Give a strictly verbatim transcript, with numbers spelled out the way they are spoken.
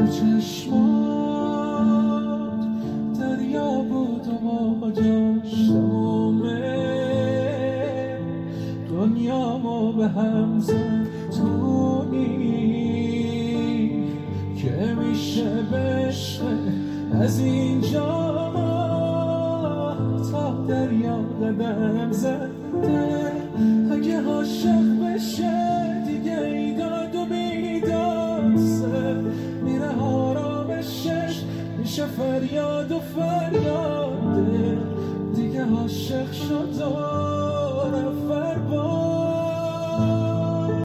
چشمات دریا بود و موجاش تمومه دنیامو به هم زد تونی که میشه بشه از اینجا تا دریا قدم زده اگه عاشق بشه دیگه ایداد و بیداد سر میره آرامشش میشه فریاد و فریاده دیگه عاشق شد